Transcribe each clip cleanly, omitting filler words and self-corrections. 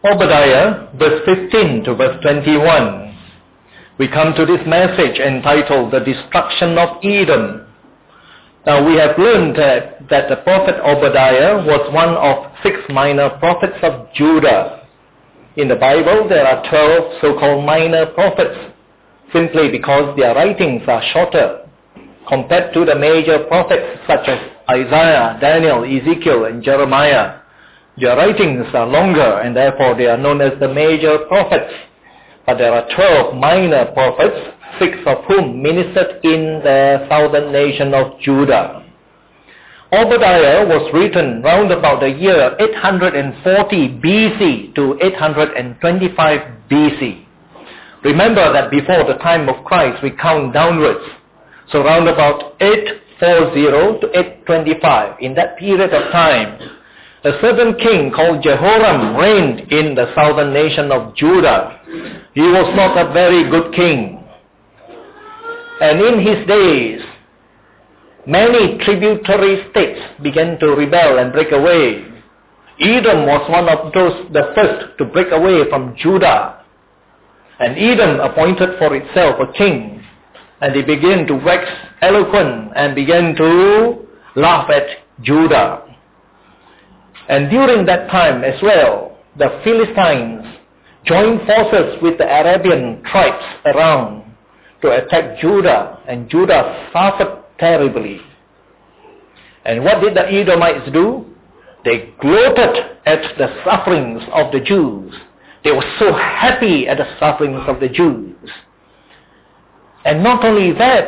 Obadiah, verse 15 to verse 21. We come to this message entitled The Destruction of Edom. Now we have learned that the prophet Obadiah was one of 6 minor prophets of Judah. In the Bible there are 12 so-called minor prophets, simply because their writings are shorter compared to the major prophets such as Isaiah, Daniel, Ezekiel, and Jeremiah. Their writings are longer and therefore they are known as the major prophets. But there are 12 minor prophets, 6 of whom ministered in the southern nation of Judah. Obadiah was written round about the year 840 BC to 825 BC. Remember that before the time of Christ we count downwards. So round about 840 to 825, in that period of time, a certain king called Jehoram reigned in the southern nation of Judah. He was not a very good king. And in his days, many tributary states began to rebel and break away. Edom was one of those, the first to break away from Judah. And Edom appointed for itself a king. And they began to wax eloquent and began to laugh at Judah. And during that time as well, the Philistines joined forces with the Arabian tribes around to attack Judah, and Judah suffered terribly. And what did the Edomites do? They gloated at the sufferings of the Jews. They were so happy at the sufferings of the Jews. And not only that,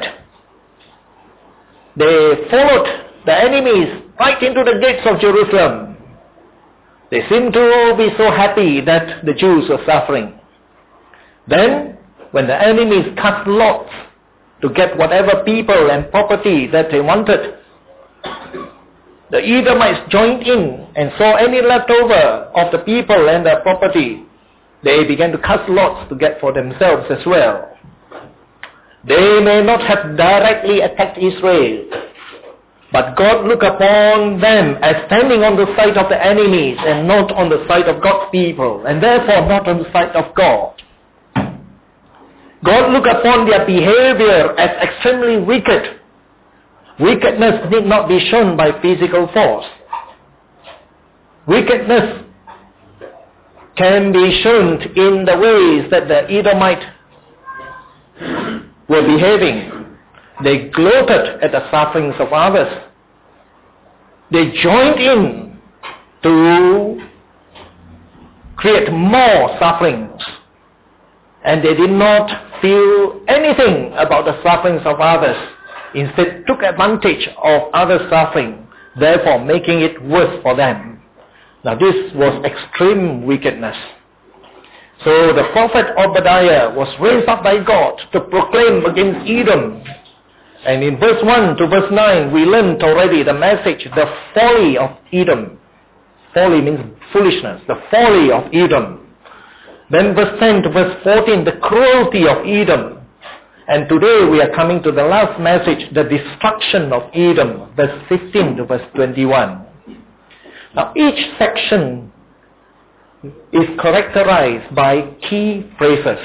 they followed the enemies right into the gates of Jerusalem. They seemed to be so happy that the Jews were suffering. Then, when the enemies cast lots to get whatever people and property that they wanted, the Edomites joined in and saw any leftover of the people and their property. They began to cast lots to get for themselves as well. They may not have directly attacked Israel, but God looked upon them as standing on the side of the enemies and not on the side of God's people, and therefore not on the side of God. God looked upon their behavior as extremely wicked. Wickedness need not be shown by physical force. Wickedness can be shown in the ways that the Edomites were behaving. They gloated at the sufferings of others. They joined in to create more sufferings. And they did not feel anything about the sufferings of others. Instead, took advantage of others' suffering, therefore making it worse for them. Now this was extreme wickedness. So the prophet Obadiah was raised up by God to proclaim against Edom. And in verse 1 to verse 9, we learned already the message, the folly of Edom. Folly means foolishness, the folly of Edom. Then verse 10 to verse 14, the cruelty of Edom. And today we are coming to the last message, the destruction of Edom, verse 15 to verse 21. Now each section is characterized by key phrases.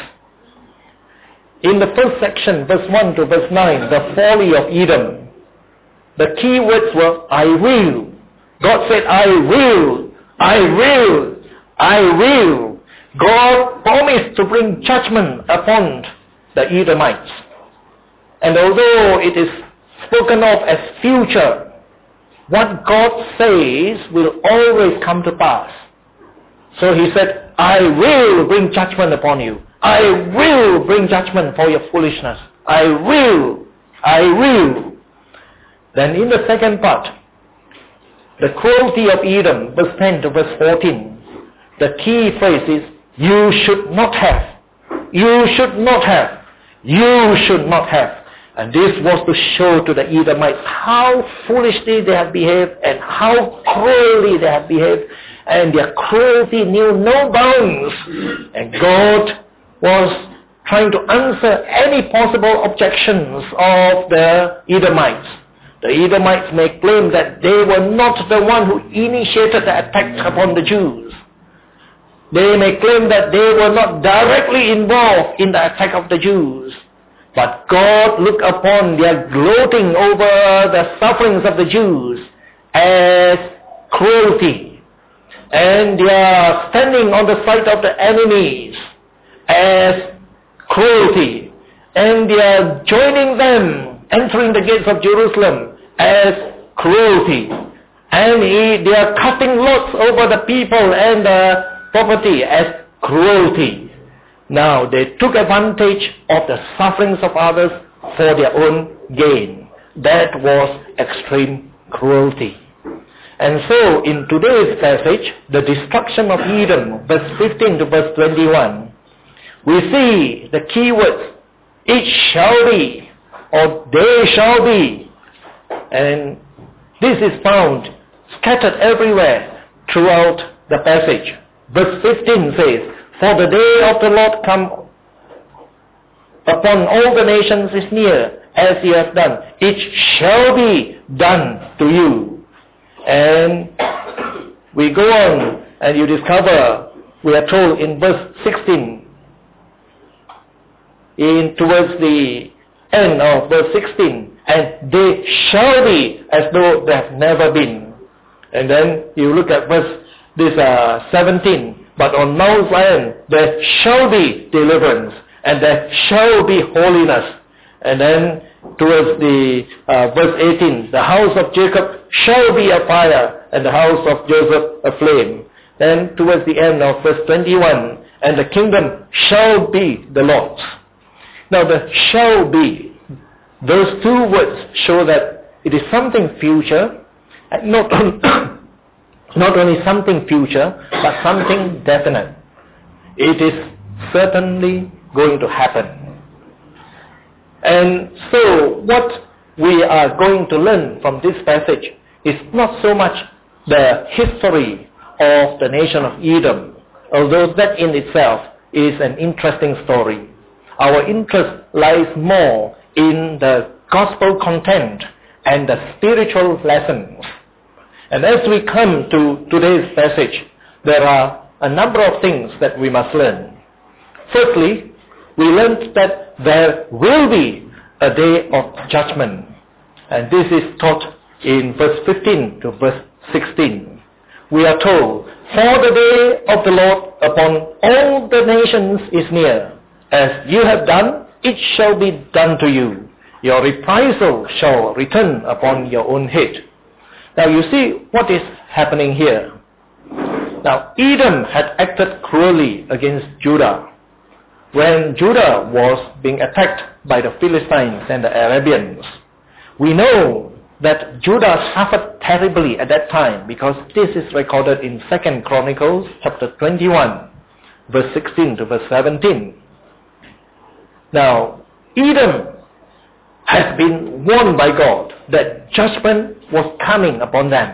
In the first section, verse 1 to verse 9, the folly of Edom, the key words were, I will. God said, I will, I will, I will. God promised to bring judgment upon the Edomites. And although it is spoken of as future, what God says will always come to pass. So he said, I will bring judgment upon you. I will bring judgment for your foolishness. I will. I will. Then in the second part, the cruelty of Edom, verse 10 to verse 14, the key phrase is, you should not have. You should not have. You should not have. And this was to show to the Edomites how foolishly they have behaved and how cruelly they have behaved. And their cruelty knew no bounds. And God was trying to answer any possible objections of the Edomites. The Edomites may claim that they were not the one who initiated the attack upon the Jews. They may claim that they were not directly involved in the attack of the Jews, but God looked upon their gloating over the sufferings of the Jews as cruelty, and their standing on the side of the enemies as cruelty, and their joining them, entering the gates of Jerusalem as cruelty, and they are casting lots over the people and the property as cruelty. Now they took advantage of the sufferings of others for their own gain. That was extreme cruelty. And so in today's passage, the destruction of Edom, verse 15 to verse 21, we see the key words, it shall be, or they shall be. And this is found scattered everywhere throughout the passage. Verse 15 says, for the day of the Lord come upon all the nations is near, as he has done. It shall be done to you. And we go on and you discover, we are told in verse 16, towards the end of verse 16, and they shall be as though they have never been. And then you look at verse 17, but on Mount Zion there shall be deliverance, and there shall be holiness. And then towards the verse 18, the house of Jacob shall be a fire, and the house of Joseph a flame. Then towards the end of verse 21, and the kingdom shall be the Lord's. Now the shall be, those two words show that it is something future, and not only something future, but something definite. It is certainly going to happen. And so what we are going to learn from this passage is not so much the history of the nation of Edom, although that in itself is an interesting story. Our interest lies more in the gospel content and the spiritual lessons. And as we come to today's passage, there are a number of things that we must learn. Firstly, we learned that there will be a day of judgment. And this is taught in verse 15 to verse 16. We are told, for the day of the Lord upon all the nations is near. As you have done, it shall be done to you. Your reprisal shall return upon your own head. Now you see what is happening here. Now Edom had acted cruelly against Judah when Judah was being attacked by the Philistines and the Arabians. We know that Judah suffered terribly at that time because this is recorded in 2 Chronicles chapter 21, verse 16 to verse 17. Now, Edom has been warned by God that judgment was coming upon them.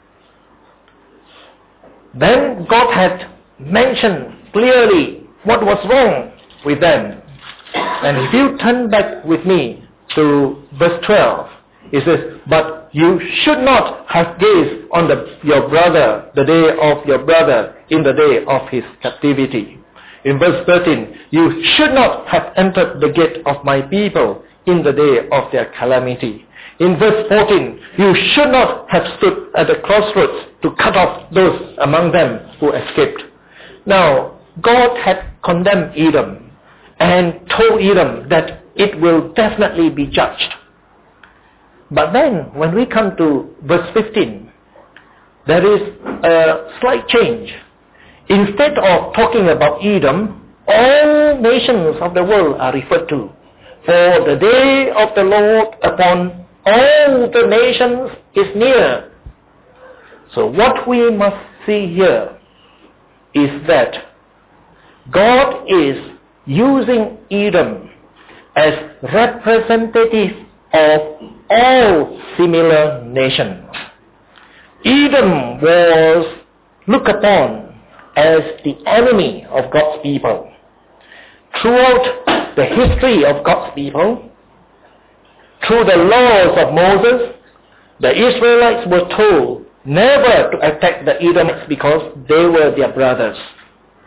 Then God had mentioned clearly what was wrong with them. And if you turn back with me to verse 12, it says, but you should not have gazed on your brother, the day of your brother, in the day of his captivity. In verse 13, you should not have entered the gate of my people in the day of their calamity. In verse 14, you should not have stood at the crossroads to cut off those among them who escaped. Now, God had condemned Edom and told Edom that it will definitely be judged. But then, when we come to verse 15, there is a slight change. Instead of talking about Edom, all nations of the world are referred to. For the day of the Lord upon all the nations is near. So what we must see here is that God is using Edom as representative of all similar nations. Edom was looked upon as the enemy of God's people. Throughout the history of God's people, through the laws of Moses, the Israelites were told never to attack the Edomites because they were their brothers.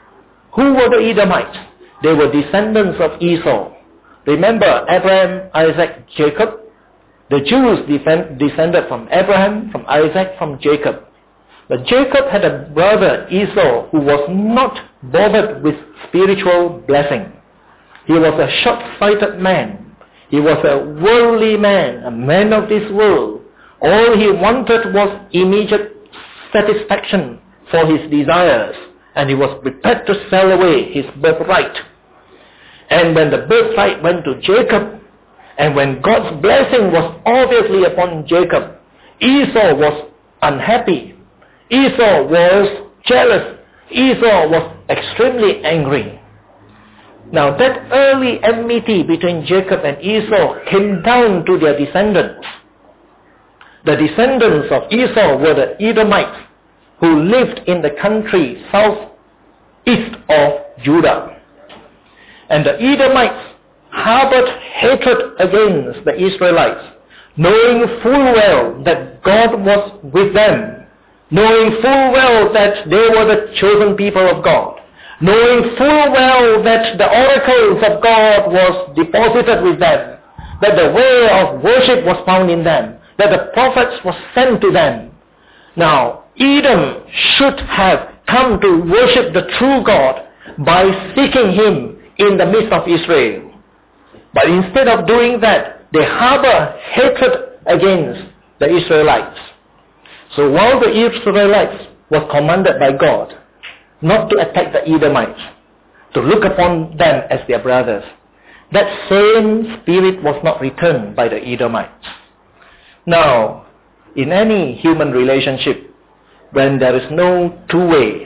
Who were the Edomites? They were descendants of Esau. Remember Abraham, Isaac, Jacob? The Jews descended from Abraham, from Isaac, from Jacob. But Jacob had a brother, Esau, who was not bothered with spiritual blessing. He was a short-sighted man. He was a worldly man, a man of this world. All he wanted was immediate satisfaction for his desires, and he was prepared to sell away his birthright. And when the birthright went to Jacob, and when God's blessing was obviously upon Jacob, Esau was unhappy. Esau was jealous. Esau was extremely angry. Now that early enmity between Jacob and Esau came down to their descendants. The descendants of Esau were the Edomites who lived in the country southeast of Judah. And the Edomites harbored hatred against the Israelites, knowing full well that God was with them, knowing full well that they were the chosen people of God, knowing full well that the oracles of God was deposited with them, that the way of worship was found in them, that the prophets were sent to them. Now, Edom should have come to worship the true God by seeking Him in the midst of Israel. But instead of doing that, they harbor hatred against the Israelites. So while the Israelites were commanded by God not to attack the Edomites, to look upon them as their brothers, that same spirit was not returned by the Edomites. Now, in any human relationship, when there is no two-way,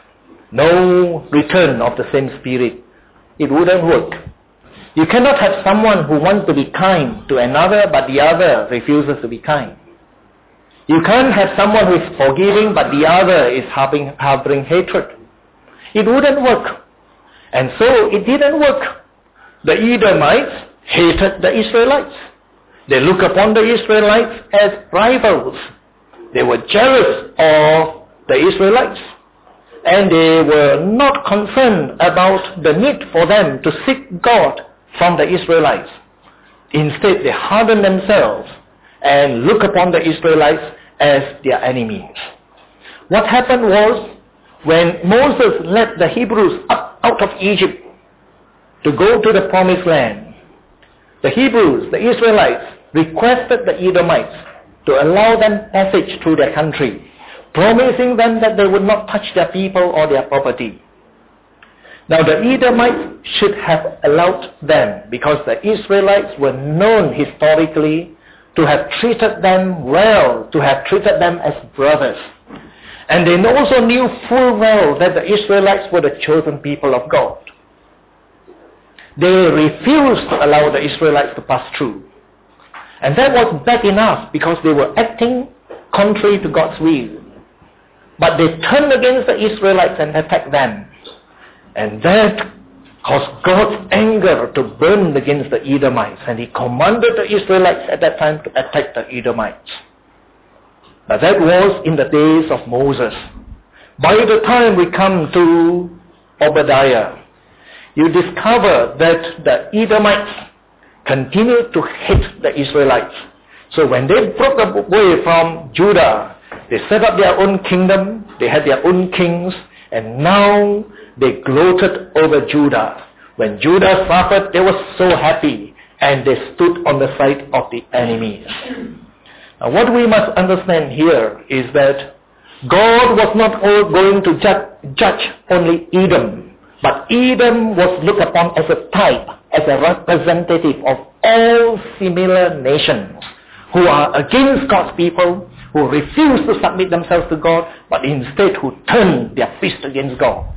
no return of the same spirit, it wouldn't work. You cannot have someone who wants to be kind to another, but the other refuses to be kind. You can't have someone who is forgiving, but the other is harboring hatred. It wouldn't work. And so it didn't work. The Edomites hated the Israelites. They looked upon the Israelites as rivals. They were jealous of the Israelites. And they were not concerned about the need for them to seek God from the Israelites. Instead, they hardened themselves and look upon the Israelites as their enemies. What happened was, when Moses led the Hebrews up out of Egypt to go to the promised land, the Hebrews, the Israelites, requested the Edomites to allow them passage through their country, promising them that they would not touch their people or their property. Now the Edomites should have allowed them, because the Israelites were known historically to have treated them well, to have treated them as brothers. And they also knew full well that the Israelites were the chosen people of God. They refused to allow the Israelites to pass through. And that was bad enough, because they were acting contrary to God's will. But they turned against the Israelites and attacked them. And that caused God's anger to burn against the Edomites. And He commanded the Israelites at that time to attack the Edomites. But that was in the days of Moses. By the time we come to Obadiah, you discover that the Edomites continued to hate the Israelites. So when they broke away from Judah, they set up their own kingdom, they had their own kings, and now they gloated over Judah. When Judah suffered, they were so happy, and they stood on the side of the enemies. Now what we must understand here is that God was not going to judge only Edom, but Edom was looked upon as a type, as a representative of all similar nations who are against God's people, who refuse to submit themselves to God, but instead who turn their fist against God.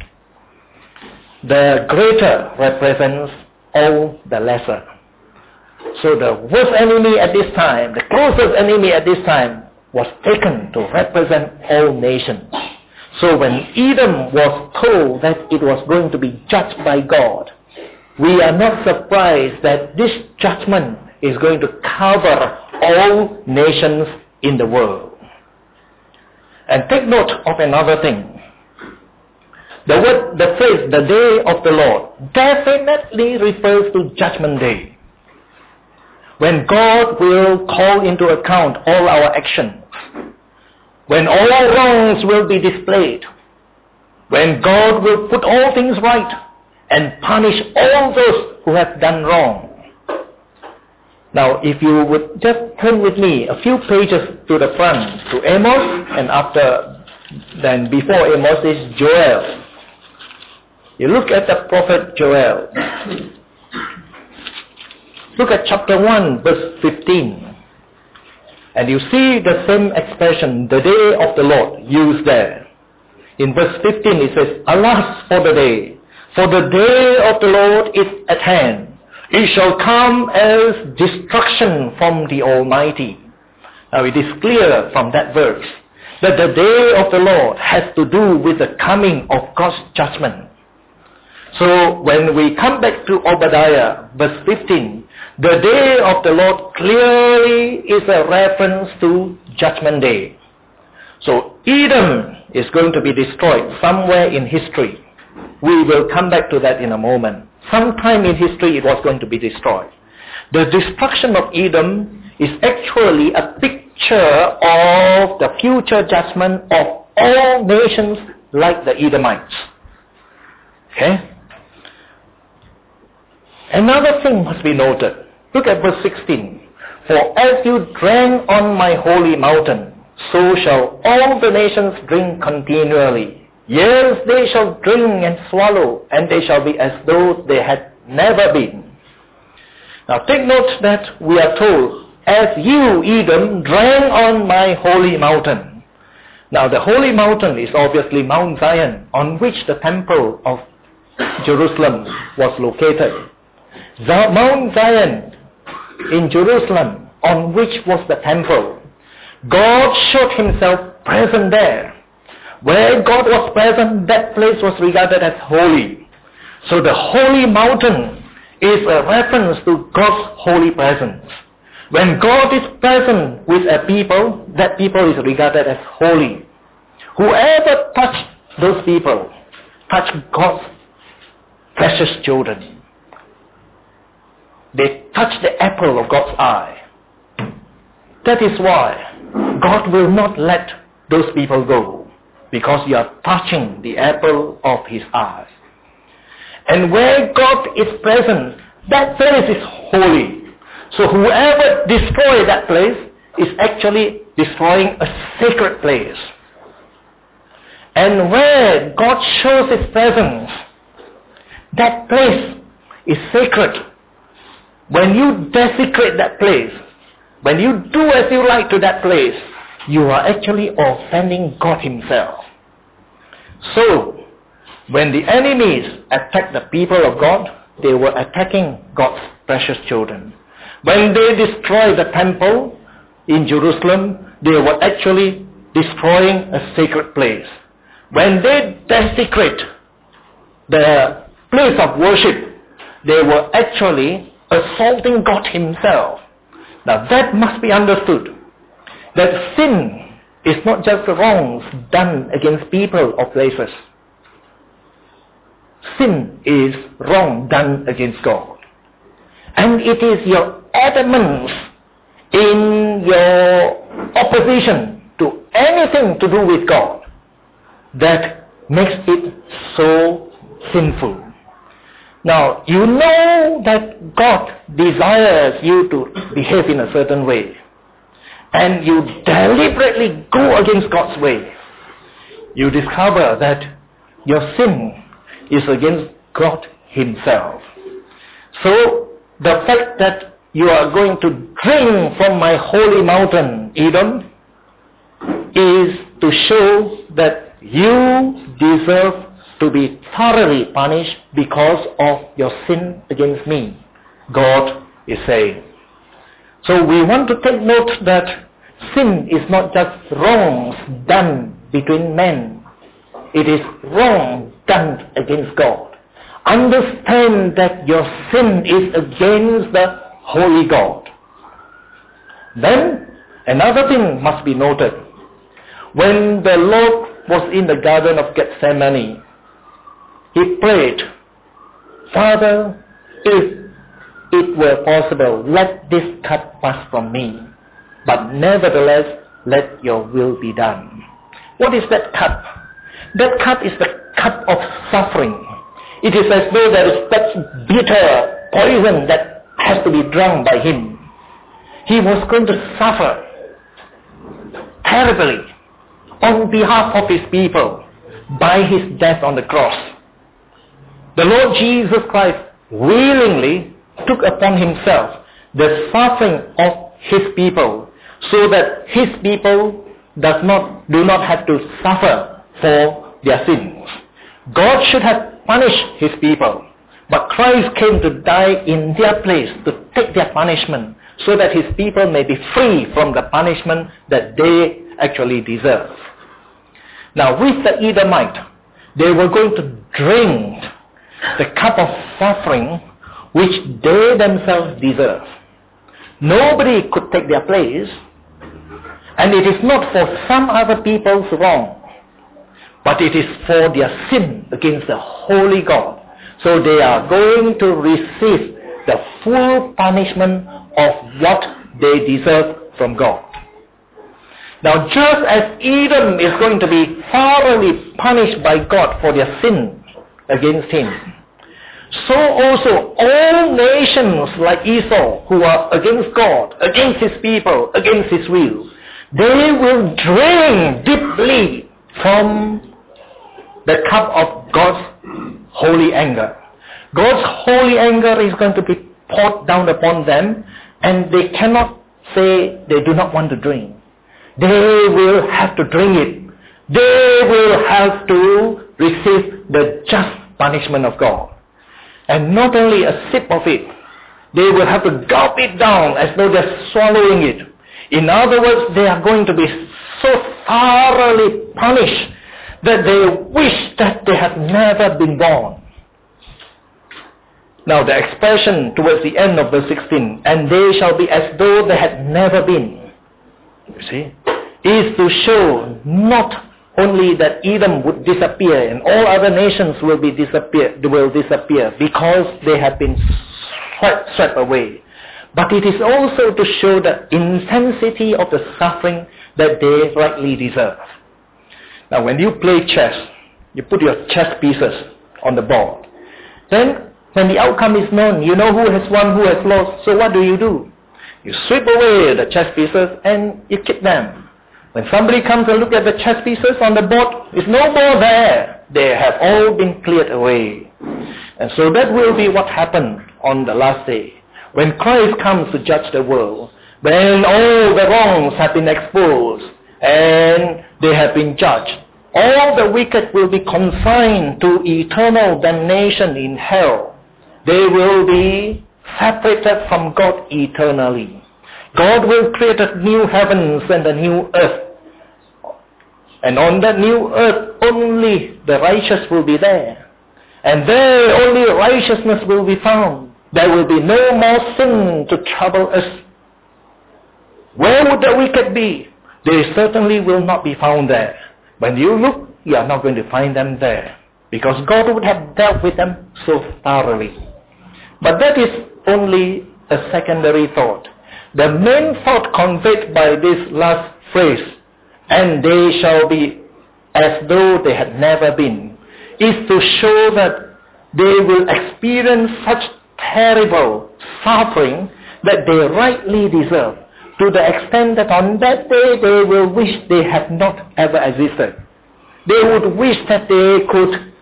The greater represents all the lesser. So the worst enemy at this time, the closest enemy at this time, was taken to represent all nations. So when Edom was told that it was going to be judged by God, we are not surprised that this judgment is going to cover all nations in the world. And take note of another thing. The phrase, the day of the Lord, definitely refers to Judgment Day, when God will call into account all our actions, when all wrongs will be displayed, when God will put all things right and punish all those who have done wrong. Now, if you would just turn with me a few pages to the front, to Amos, and before Amos is Joel. You look at the prophet Joel. Look at chapter 1, verse 15. And you see the same expression, the day of the Lord, used there. In verse 15 it says, Alas for the day of the Lord is at hand. It shall come as destruction from the Almighty. Now it is clear from that verse that the day of the Lord has to do with the coming of God's judgment. So when we come back to Obadiah, verse 15, the day of the Lord clearly is a reference to Judgment Day. So Edom is going to be destroyed somewhere in history. We will come back to that in a moment. Sometime in history it was going to be destroyed. The destruction of Edom is actually a picture of the future judgment of all nations like the Edomites. Okay? Another thing must be noted. Look at verse 16. For as you drank on my holy mountain, so shall all the nations drink continually. Yes, they shall drink and swallow, and they shall be as though they had never been. Now take note that we are told, as you, Edom, drank on my holy mountain. Now the holy mountain is obviously Mount Zion, on which the temple of Jerusalem was located. Mount Zion in Jerusalem, on which was the temple. God showed himself present there. Where God was present, that place was regarded as holy. So the holy mountain is a reference to God's holy presence. When God is present with a people, that people is regarded as holy. Whoever touched those people, touched God's precious children. They touched the apple of God's eye. That is why God will not let those people go. Because you are touching the apple of his eye. And where God is present, that place is holy. So whoever destroys that place is actually destroying a sacred place. And where God shows his presence, that place is sacred. When you desecrate that place, when you do as you like to that place, you are actually offending God himself. So, when the enemies attacked the people of God, they were attacking God's precious children. When they destroyed the temple in Jerusalem, they were actually destroying a sacred place. When they desecrate the place of worship, they were actually assaulting God himself. Now that must be understood. That sin is not just wrongs done against people or places. Sin is wrong done against God. And it is your adamance in your opposition to anything to do with God that makes it so sinful. Now, you know that God desires you to behave in a certain way. And you deliberately go against God's way. You discover that your sin is against God himself. So, the fact that you are going to drink from my holy mountain, Edom, is to show that you deserve to be thoroughly punished because of your sin against me, God is saying. So we want to take note that sin is not just wrongs done between men. It is wrong done against God. Understand that your sin is against the holy God. Then, another thing must be noted. When the Lord was in the Garden of Gethsemane, he prayed, Father, if it were possible, let this cup pass from me, but nevertheless, let your will be done. What is that cup? That cup is the cup of suffering. It is as though there is that bitter poison that has to be drunk by him. He was going to suffer terribly on behalf of his people by his death on the cross. The Lord Jesus Christ willingly took upon himself the suffering of his people so that his people do not have to suffer for their sins. God should have punished his people, but Christ came to die in their place to take their punishment so that his people may be free from the punishment that they actually deserve. Now with the Edomite, they were going to drink the cup of suffering which they themselves deserve. Nobody could take their place, and it is not for some other people's wrong, but it is for their sin against the holy God. So they are going to receive the full punishment of what they deserve from God. Now just as Edom is going to be thoroughly punished by God for their sin against him, so also all nations like Esau who are against God, against his people, against his will, they will drink deeply from the cup of God's holy anger. God's holy anger is going to be poured down upon them, and they cannot say they do not want to drink. They will have to drink it. They will have to receive the just punishment of God. And not only a sip of it, they will have to gulp it down as though they're swallowing it. In other words, they are going to be so thoroughly punished that they wish that they had never been born. Now the expression towards the end of verse 16, and they shall be as though they had never been, you see, is to show not only that Edom would disappear and all other nations will disappear because they have been swept away. But it is also to show the intensity of the suffering that they rightly deserve. Now when you play chess, you put your chess pieces on the board. Then when the outcome is known, you know who has won, who has lost. So what do? You sweep away the chess pieces and you keep them. When somebody comes and look at the chess pieces on the board, it's no more there. They have all been cleared away. And so that will be what happened on the last day. When Christ comes to judge the world, when all the wrongs have been exposed and they have been judged, all the wicked will be consigned to eternal damnation in hell. They will be separated from God eternally. God will create a new heavens and a new earth. And on that new earth, only the righteous will be there. And there only righteousness will be found. There will be no more sin to trouble us. Where would the wicked be? They certainly will not be found there. When you look, you are not going to find them there, because God would have dealt with them so thoroughly. But that is only a secondary thought. The main thought conveyed by this last phrase, and they shall be as though they had never been, is to show that they will experience such terrible suffering that they rightly deserve, to the extent that on that day they will wish they had not ever existed. They would wish that they could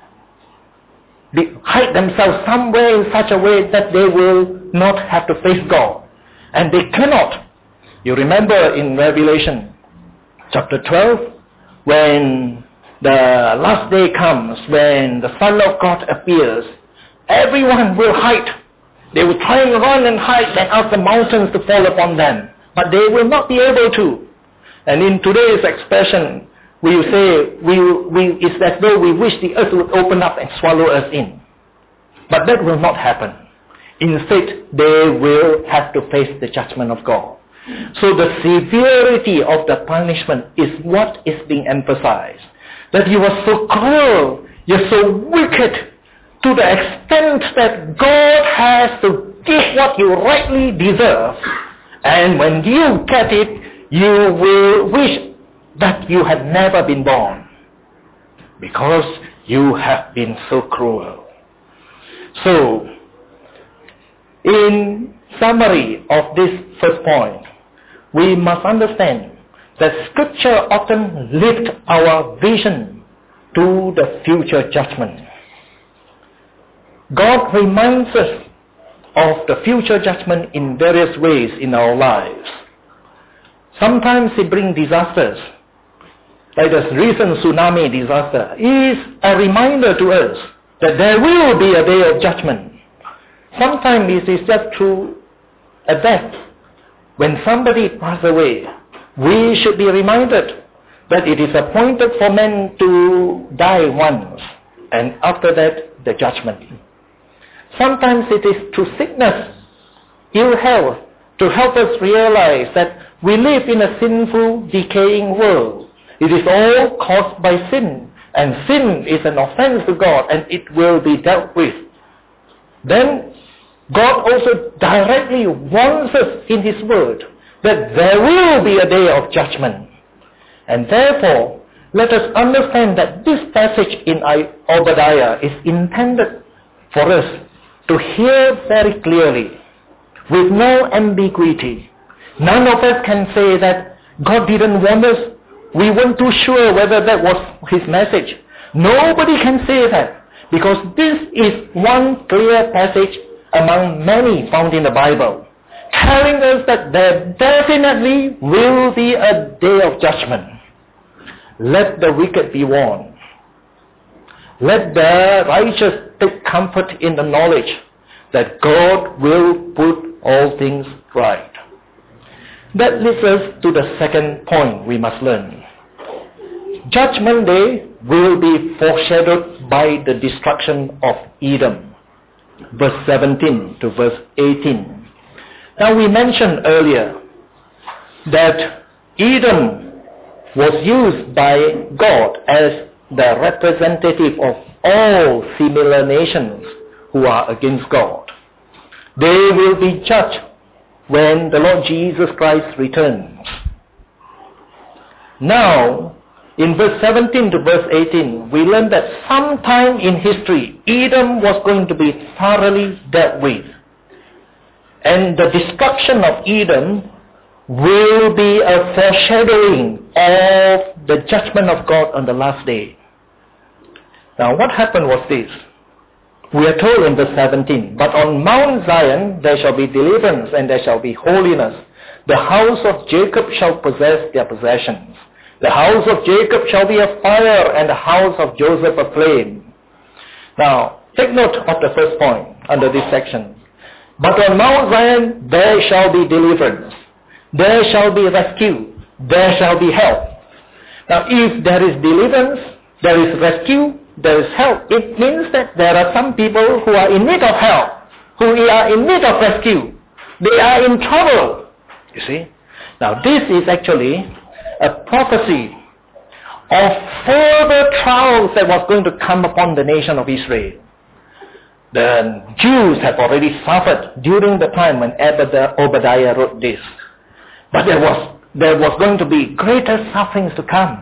hide themselves somewhere in such a way that they will not have to face God. And they cannot. You remember in Revelation chapter 12, when the last day comes, when the Son of God appears, everyone will hide. They will try and run and hide and ask the mountains to fall upon them. But they will not be able to. And in today's expression, we will say, it's as though we wish the earth would open up and swallow us in. But that will not happen. Instead, they will have to face the judgment of God. So the severity of the punishment is what is being emphasized. That you are so cruel, you're so wicked, to the extent that God has to give what you rightly deserve, and when you get it, you will wish that you had never been born, because you have been so cruel. So, in summary of this first point, we must understand that Scripture often lifts our vision to the future judgment. God reminds us of the future judgment in various ways in our lives. Sometimes He brings disasters, like the recent tsunami disaster, is a reminder to us that there will be a day of judgment. Sometimes it is just through a death. When somebody passes away, we should be reminded that it is appointed for men to die once, and after that, the judgment. Sometimes it is through sickness, ill health, to help us realize that we live in a sinful, decaying world. It is all caused by sin, and sin is an offense to God, and it will be dealt with. Then, God also directly warns us in His Word that there will be a day of judgment. And therefore, let us understand that this passage in Obadiah is intended for us to hear very clearly, with no ambiguity. None of us can say that God didn't warn us. We weren't too sure whether that was His message. Nobody can say that, because this is one clear passage among many found in the Bible, telling us that there definitely will be a day of judgment. Let the wicked be warned. Let the righteous take comfort in the knowledge that God will put all things right. That leads us to the second point we must learn. Judgment Day will be foreshadowed by the destruction of Edom. Verse 17 to verse 18. Now we mentioned earlier that Edom was used by God as the representative of all similar nations who are against God. They will be judged when the Lord Jesus Christ returns. Now, in verse 17 to verse 18, we learn that sometime in history, Edom was going to be thoroughly dealt with. And the destruction of Edom will be a foreshadowing of the judgment of God on the last day. Now, what happened was this. We are told in verse 17, "But on Mount Zion there shall be deliverance, and there shall be holiness. The house of Jacob shall possess their possessions. The house of Jacob shall be a fire, and the house of Joseph a flame." Now, take note of the first point under this section. "But on Mount Zion there shall be deliverance. There shall be rescue. There shall be help." Now, if there is deliverance, there is rescue, there is help, it means that there are some people who are in need of help, who are in need of rescue. They are in trouble, you see. Now, this is actually a prophecy of further trials that was going to come upon the nation of Israel. The Jews have already suffered during the time when Obadiah wrote this. But there was going to be greater sufferings to come.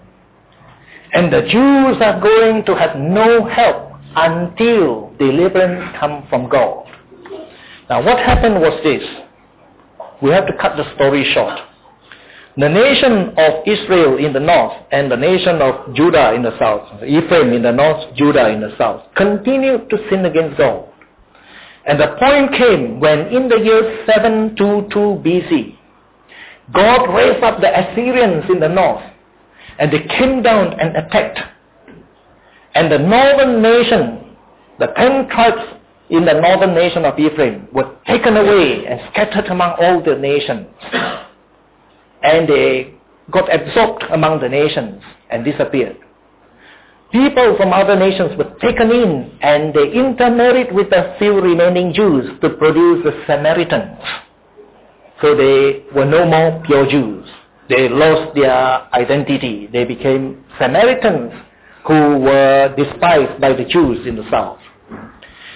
And the Jews are going to have no help until deliverance comes from God. Now, what happened was this. We have to cut the story short. The nation of Israel in the north and the nation of Judah in the south, Ephraim in the north, Judah in the south, continued to sin against God. And the point came when in the year 722 BC, God raised up the Assyrians in the north, and they came down and attacked. And the northern nation, the 10 tribes in the northern nation of Ephraim, were taken away and scattered among all the nations. And they got absorbed among the nations and disappeared. People from other nations were taken in, and they intermarried with the few remaining Jews to produce the Samaritans. So they were no more pure Jews. They lost their identity. They became Samaritans who were despised by the Jews in the south.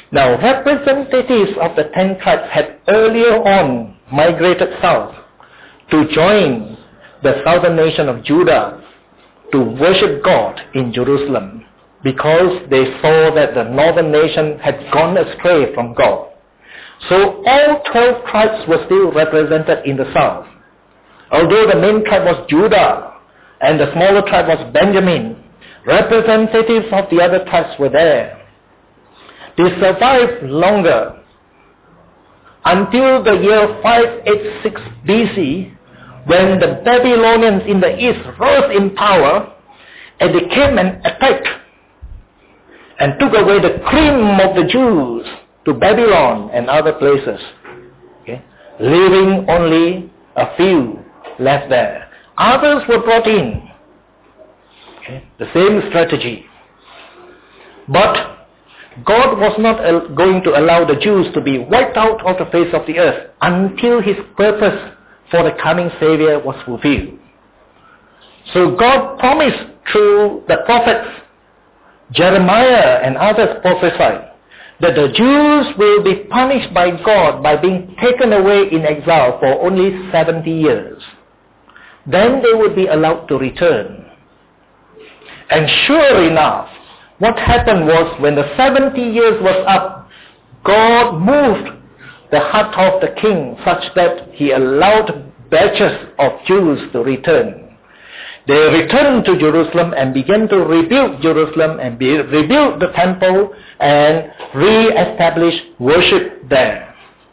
Now, representatives of the 10 tribes had earlier on migrated south to join the southern nation of Judah to worship God in Jerusalem because they saw that the northern nation had gone astray from God. So all 12 tribes were still represented in the south. Although the main tribe was Judah and the smaller tribe was Benjamin, representatives of the other tribes were there. They survived longer until the year 586 BC, when the Babylonians in the east rose in power and they came and attacked and took away the cream of the Jews to Babylon and other places, okay, leaving only a few left there. Others were brought in. Okay, the same strategy. But God was not going to allow the Jews to be wiped out of the face of the earth until his purpose for the coming Savior was fulfilled. So God promised through the prophets, Jeremiah and others prophesied, that the Jews will be punished by God by being taken away in exile for only 70 years. Then they would be allowed to return. And sure enough, what happened was when the 70 years was up, God moved the heart of the king such that he allowed batches of Jews to return. They returned to Jerusalem and began to rebuild Jerusalem and rebuild the temple and re-establish worship there.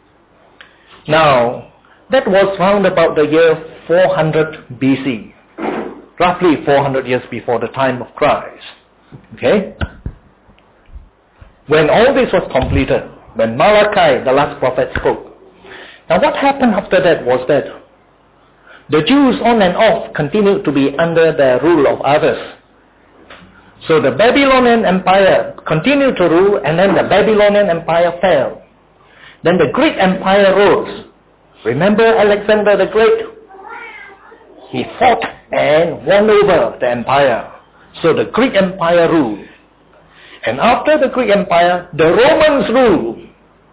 Now, that was round about the year 400 BC, roughly 400 years before the time of Christ. Okay? When all this was completed, when Malachi, the last prophet, spoke. Now what happened after that was that the Jews on and off continued to be under the rule of others. So the Babylonian Empire continued to rule, and then the Babylonian Empire fell. Then the Greek Empire rose. Remember Alexander the Great? He fought and won over the empire. So the Greek Empire ruled. And after the Greek Empire, the Romans ruled.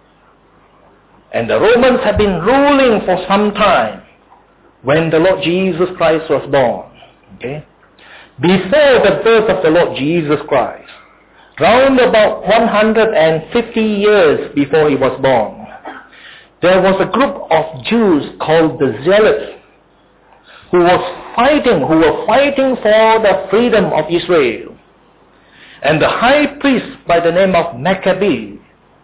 And the Romans have been ruling for some time when the Lord Jesus Christ was born. Okay? Before the birth of the Lord Jesus Christ, round about 150 years before he was born, there was a group of Jews called the Zealots who were fighting for the freedom of Israel. And the high priest by the name of Maccabee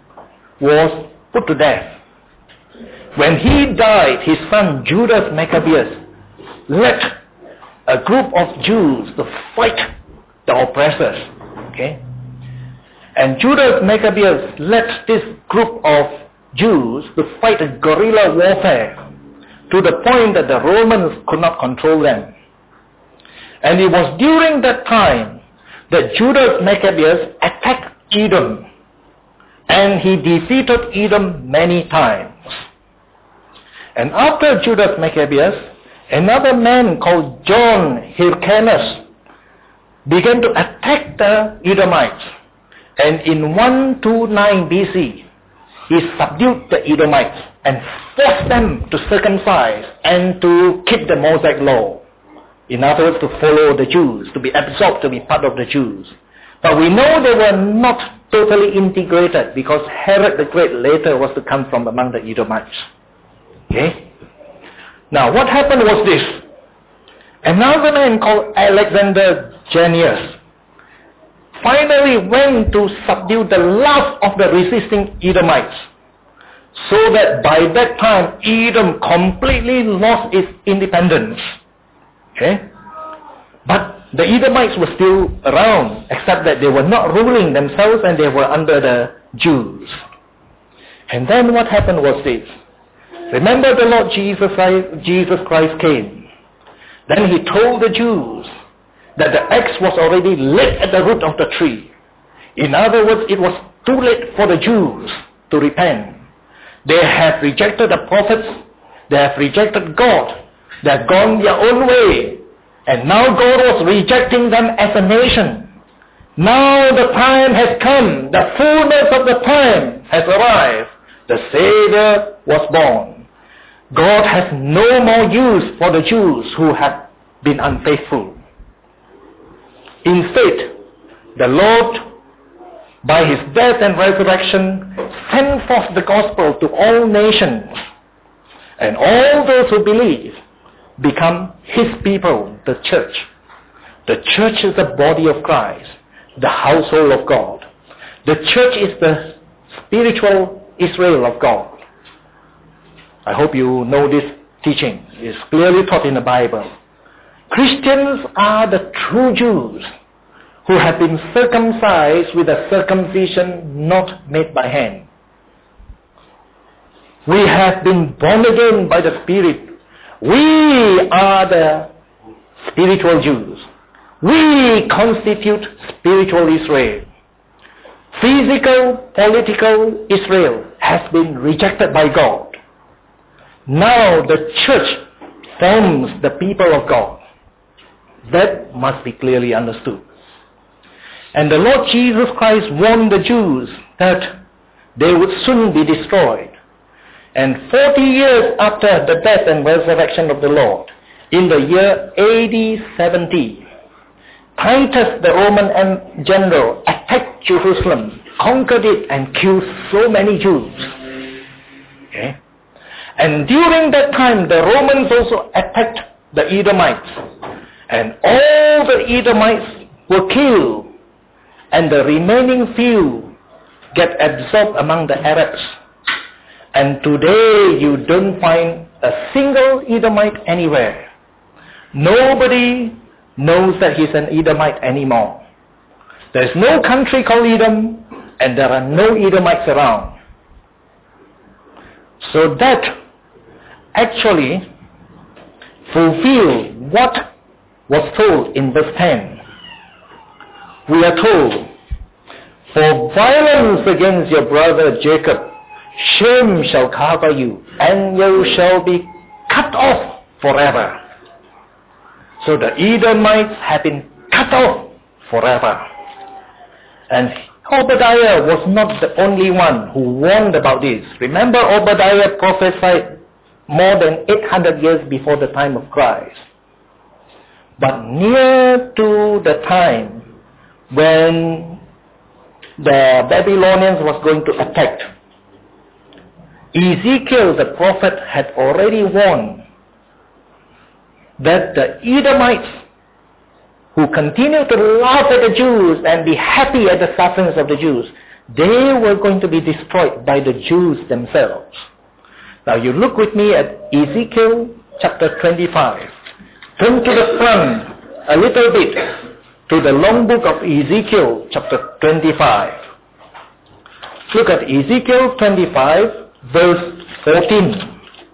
was put to death. When he died, his son Judas Maccabeus led a group of Jews to fight the oppressors. Okay? And Judas Maccabeus led this group of Jews to fight a guerrilla warfare to the point that the Romans could not control them. And it was during that time that Judas Maccabeus attacked Edom, and he defeated Edom many times. And after Judas Maccabeus, another man called John Hyrcanus began to attack the Edomites. And in 129 BC, he subdued the Edomites and forced them to circumcise and to keep the Mosaic law. In other words, to follow the Jews, to be absorbed, to be part of the Jews. But we know they were not totally integrated because Herod the Great later was to come from among the Edomites. Okay? Now what happened was this. Another man called Alexander Jannaeus finally went to subdue the last of the resisting Edomites, so that by that time Edom completely lost its independence. Okay? But the Edomites were still around, except that they were not ruling themselves and they were under the Jews. And then what happened was this. Remember the Lord Jesus Christ came. Then he told the Jews that the axe was already laid at the root of the tree. In other words, it was too late for the Jews to repent. They have rejected the prophets. They have rejected God. They have gone their own way. And now God was rejecting them as a nation. Now the time has come. The fullness of the time has arrived. The Savior was born. God has no more use for the Jews who have been unfaithful. Instead, the Lord, by his death and resurrection, sent forth the gospel to all nations. And all those who believe become his people, the church. The church is the body of Christ, the household of God. The church is the spiritual Israel of God. I hope you know this teaching. It's clearly taught in the Bible. Christians are the true Jews who have been circumcised with a circumcision not made by hand. We have been born again by the Spirit. We are the spiritual Jews. We constitute spiritual Israel. Physical, political Israel has been rejected by God. Now the church forms the people of God. That must be clearly understood. And the Lord Jesus Christ warned the Jews that they would soon be destroyed. And 40 years after the death and resurrection of the Lord, in the year AD 70, Titus, the Roman general, attacked Jerusalem, conquered it, and killed so many Jews. Okay? And during that time, the Romans also attacked the Edomites. And all the Edomites were killed. And the remaining few get absorbed among the Arabs. And today you don't find a single Edomite anywhere. Nobody knows that he's an Edomite anymore. There's no country called Edom, and there are no Edomites around. So that actually fulfills what was told in verse 10. We are told, "For violence against your brother Jacob, shame shall cover you, and you shall be cut off forever." So the Edomites have been cut off forever. And Obadiah was not the only one who warned about this. Remember, Obadiah prophesied more than 800 years before the time of Christ. But near to the time when the Babylonians was going to attack, Ezekiel the prophet had already warned that the Edomites who continue to laugh at the Jews and be happy at the sufferings of the Jews, they were going to be destroyed by the Jews themselves. Now you look with me at Ezekiel chapter 25. Turn to the front a little bit to the long book of Ezekiel chapter 25. Look at Ezekiel 25 verse 14.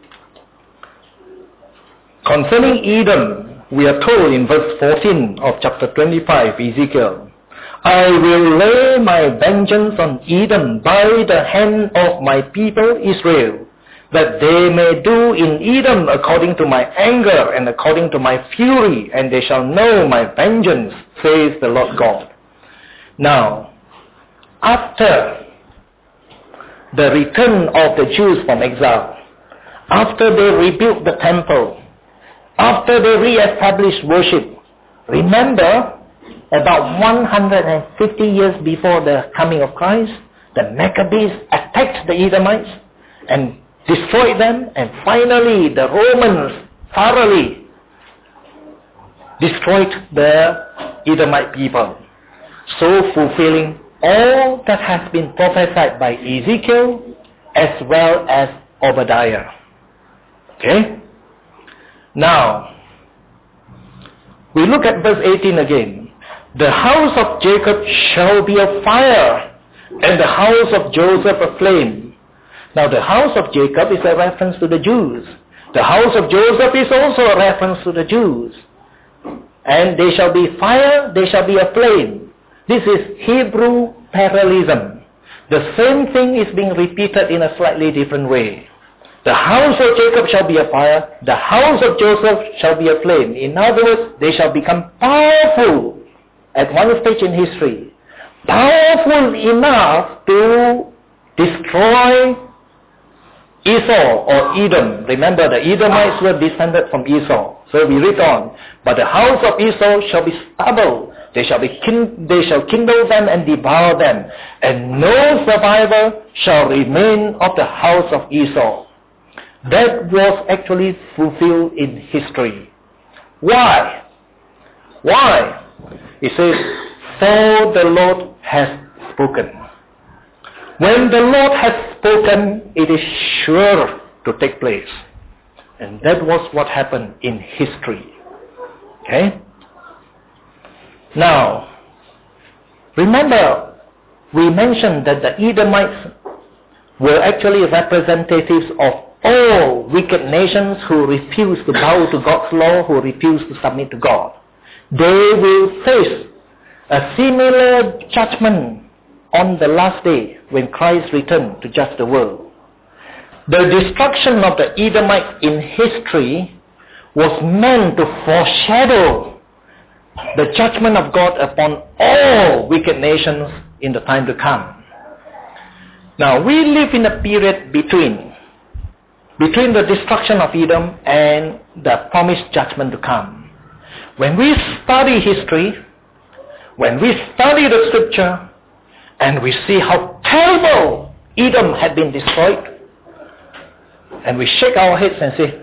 Concerning Edom, we are told in verse 14 of chapter 25, Ezekiel, "I will lay my vengeance on Edom by the hand of my people Israel, that they may do in Edom according to my anger and according to my fury, and they shall know my vengeance, says the Lord God." Now, after the return of the Jews from exile, after they rebuilt the temple, after they re-established worship, remember, about 150 years before the coming of Christ, the Maccabees attacked the Edomites and destroyed them, and finally the Romans thoroughly destroyed the Edomite people. So fulfilling all that has been prophesied by Ezekiel as well as Obadiah. Okay? Now, we look at verse 18 again. "The house of Jacob shall be a fire, and the house of Joseph a flame." Now the house of Jacob is a reference to the Jews. The house of Joseph is also a reference to the Jews. And they shall be fire, they shall be a flame. This is Hebrew parallelism. The same thing is being repeated in a slightly different way. The house of Jacob shall be a fire, the house of Joseph shall be a flame. In other words, they shall become powerful at one stage in history. powerful enough to destroy Esau or Edom. Remember, the Edomites were descended from Esau. So we read on, but the house of Esau shall be stubble. They shall kindle them and devour them, and no survivor shall remain of the house of Esau. That was actually fulfilled in history. Why? Why? It says, for the Lord has spoken. When the Lord has spoken, it is sure to take place. And that was what happened in history. Okay? Now, remember, we mentioned that the Edomites were actually representatives of all wicked nations who refuse to bow to God's law, who refuse to submit to God. They will face a similar judgment on the last day when Christ returned to judge the world. The destruction of the Edomites in history was meant to foreshadow the judgment of God upon all wicked nations in the time to come. Now, we live in a period between the destruction of Edom and the promised judgment to come. When we study history, when we study the scripture, and we see how terrible Edom had been destroyed, and we shake our heads and say,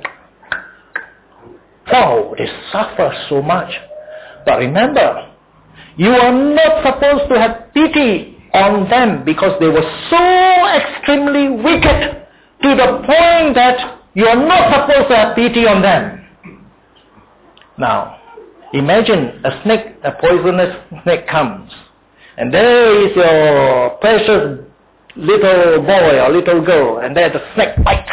wow, they suffer so much. But remember, you are not supposed to have pity on them because they were so extremely wicked to the point that you are not supposed to have pity on them. Now, imagine a poisonous snake comes, and there is your precious little boy or little girl, and there the snake bites,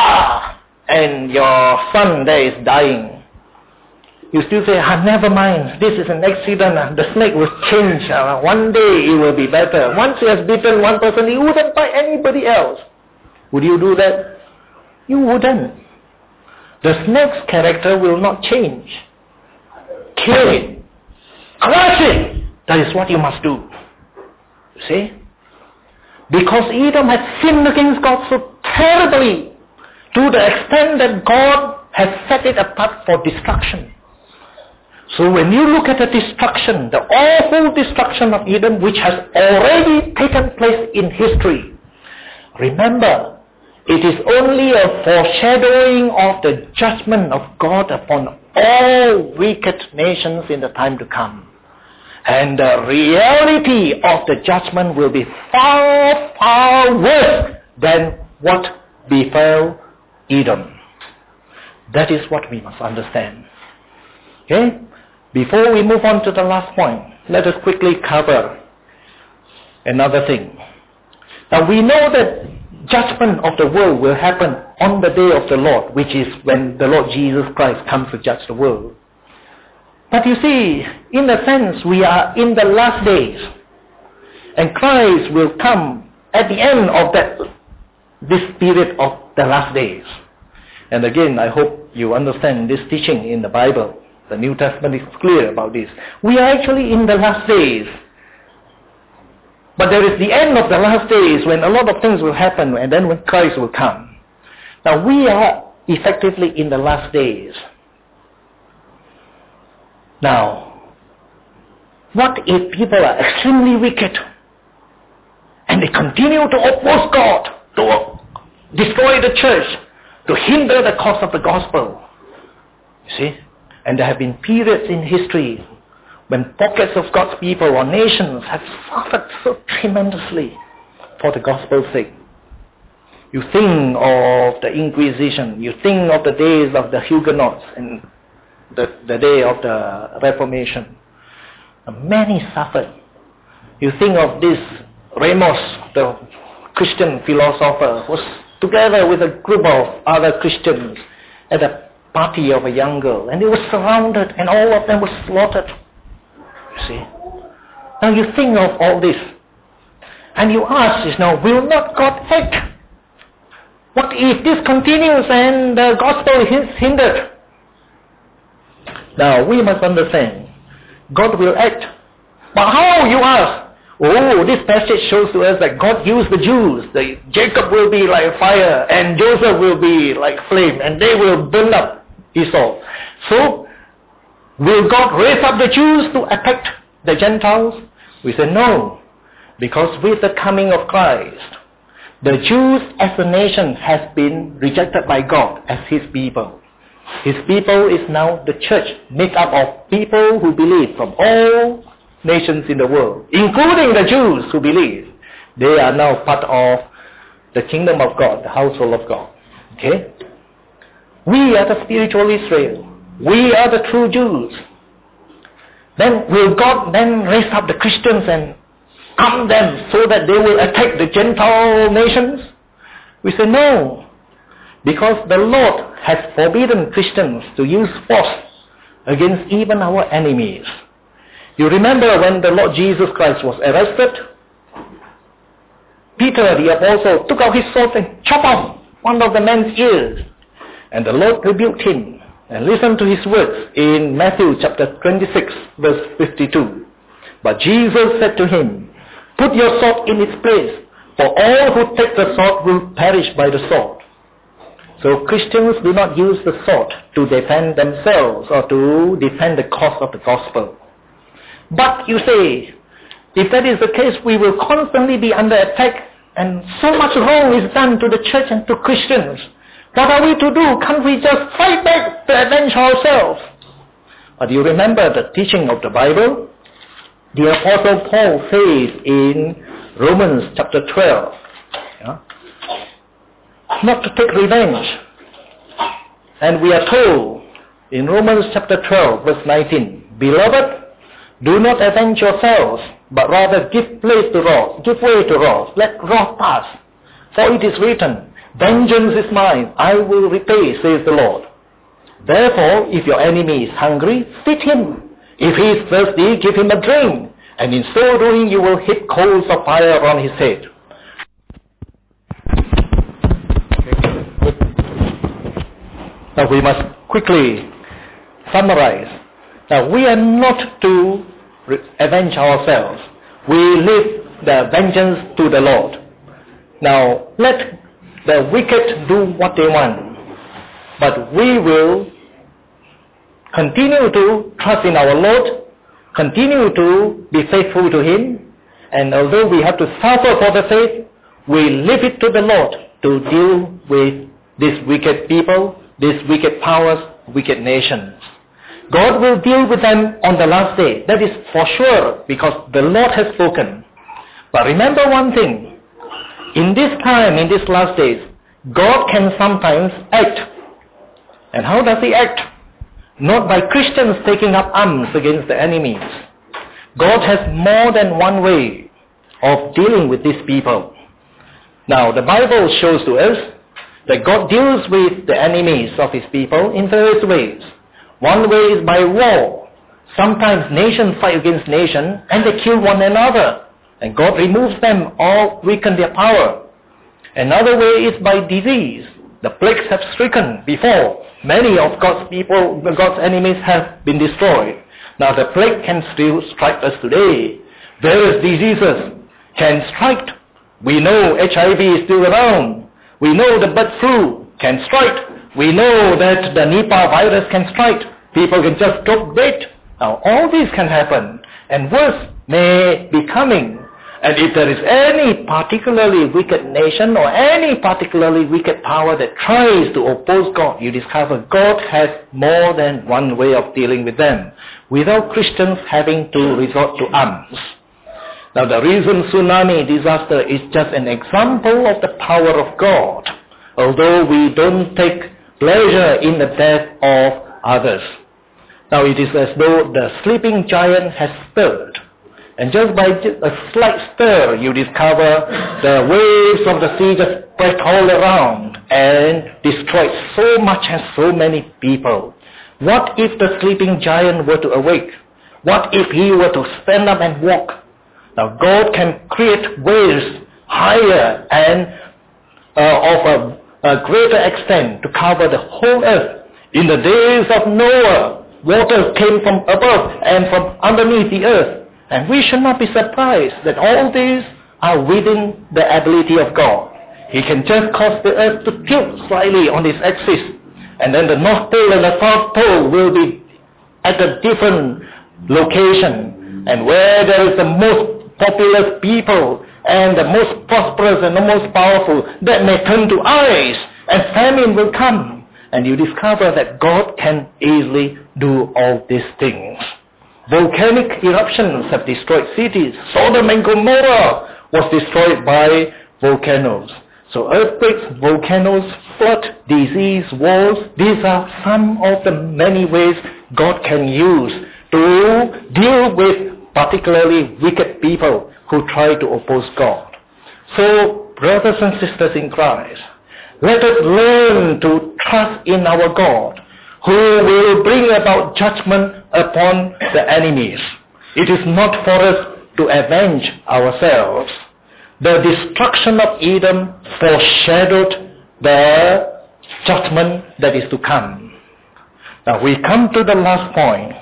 and your son there is dying. You still say, never mind, this is an accident, the snake will change, one day it will be better. Once he has bitten one person, he wouldn't bite anybody else. Would you do that? You wouldn't. The snake's character will not change. Kill it. Crush it. That is what you must do. You see? Because Edom had sinned against God so terribly, to the extent that God has set it apart for destruction. So when you look at the destruction, the awful destruction of Edom, which has already taken place in history, remember, it is only a foreshadowing of the judgment of God upon all wicked nations in the time to come. And the reality of the judgment will be far, far worse than what befell Edom. That is what we must understand. Okay? Before we move on to the last point, let us quickly cover another thing. Now we know that judgment of the world will happen on the day of the Lord, which is when the Lord Jesus Christ comes to judge the world. But you see, in a sense, we are in the last days. And Christ will come at the end of this period of the last days. And again, I hope you understand this teaching in the Bible. The New Testament is clear about this. We are actually in the last days. But there is the end of the last days when a lot of things will happen, and then when Christ will come. Now we are effectively in the last days. Now, what if people are extremely wicked and they continue to oppose God, to destroy the church, to hinder the cause of the gospel? You see? And there have been periods in history when pockets of God's people or nations have suffered so tremendously for the gospel's sake. You think of the Inquisition, you think of the days of the Huguenots and the day of the Reformation. Many suffered. You think of this Ramos, the Christian philosopher, was together with a group of other Christians at a party of a young girl, and they were surrounded and all of them were slaughtered. You see? Now you think of all this and you ask, will not God act? What if this continues and the gospel is hindered? Now we must understand, God will act. But how, you ask? Oh, this passage shows to us that God used the Jews. Jacob will be like fire and Joseph will be like flame and they will burn up Esau. So, will God raise up the Jews to attack the Gentiles? We say no, because with the coming of Christ, the Jews as a nation has been rejected by God as His people. His people is now the church, made up of people who believe from all nations in the world, including the Jews who believe. They are now part of the kingdom of God, the household of God. Okay? We are the spiritual Israel. We are the true Jews. Then will God then raise up the Christians and arm them so that they will attack the Gentile nations? We say no, because the Lord has forbidden Christians to use force against even our enemies. You remember when the Lord Jesus Christ was arrested? Peter the apostle took out his sword and chopped off one of the man's ears. And the Lord rebuked him. And listen to his words in Matthew chapter 26 verse 52. But Jesus said to him, "Put your sword in its place, for all who take the sword will perish by the sword." So Christians do not use the sword to defend themselves or to defend the cause of the gospel. But you say, if that is the case, we will constantly be under attack and so much wrong is done to the church and to Christians. What are we to do? Can't we just fight back to avenge ourselves? But do you remember the teaching of the Bible? The Apostle Paul says in Romans chapter 12, not to take revenge. And we are told in Romans chapter 12 verse 19, "Beloved, do not avenge yourselves, but rather give way to wrath. Let wrath pass. For it is written, 'Vengeance is mine, I will repay, says the Lord.' Therefore, if your enemy is hungry, feed him. If he is thirsty, give him a drink. And in so doing, you will heap coals of fire on his head." Now we must quickly summarize. Now we are not to avenge ourselves. We leave the vengeance to the Lord. Now let the wicked do what they want. But we will continue to trust in our Lord, continue to be faithful to Him, and although we have to suffer for the faith, we leave it to the Lord to deal with these wicked people, these wicked powers, wicked nations. God will deal with them on the last day. That is for sure, because the Lord has spoken. But remember one thing. In this time, in these last days, God can sometimes act. And how does He act? Not by Christians taking up arms against the enemies. God has more than one way of dealing with these people. Now, the Bible shows to us that God deals with the enemies of His people in various ways. One way is by war. Sometimes nations fight against nations and they kill one another. And God removes them or weakens their power. Another way is by disease. The plagues have stricken before. Many of God's people, God's enemies have been destroyed. Now the plague can still strike us today. Various diseases can strike. We know HIV is still around. We know the bird flu can strike. We know that the Nipah virus can strike. People can just drop dead. Now all these can happen. And worse may be coming. And if there is any particularly wicked nation or any particularly wicked power that tries to oppose God, you discover God has more than one way of dealing with them, without Christians having to resort to arms. Now the recent tsunami disaster is just an example of the power of God, although we don't take pleasure in the death of others. Now it is as though the sleeping giant has stirred. And just by a slight stir, you discover the waves of the sea just break all around and destroy so much and so many people. What if the sleeping giant were to awake? What if he were to stand up and walk? Now God can create waves higher and of a greater extent to cover the whole earth. In the days of Noah, waters came from above and from underneath the earth. And we should not be surprised that all these are within the ability of God. He can just cause the earth to tilt slightly on its axis, and then the North Pole and the South Pole will be at a different location. And where there is the most populous people and the most prosperous and the most powerful, that may turn to ice and famine will come. And you discover that God can easily do all these things. Volcanic eruptions have destroyed cities. Sodom and Gomorrah was destroyed by volcanoes. So earthquakes, volcanoes, flood, disease, wars, these are some of the many ways God can use to deal with particularly wicked people who try to oppose God. So, brothers and sisters in Christ, let us learn to trust in our God, who will bring about judgment upon the enemies. It is not for us to avenge ourselves. The destruction of Edom foreshadowed the judgment that is to come. Now we come to the last point.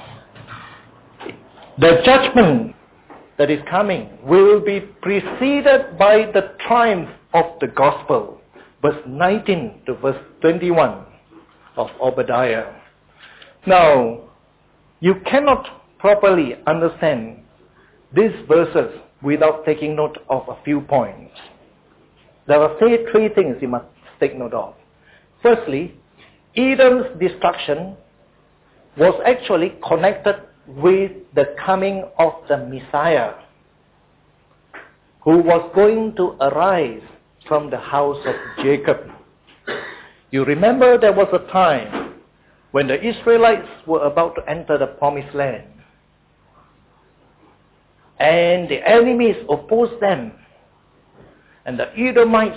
The judgment that is coming will be preceded by the triumph of the gospel. Verse 19 to verse 21 of Obadiah. Now, you cannot properly understand these verses without taking note of a few points. There are three things you must take note of. Firstly, Edom's destruction was actually connected with the coming of the Messiah, who was going to arise from the house of Jacob. You remember there was a time when the Israelites were about to enter the promised land, and the enemies opposed them, and the Edomites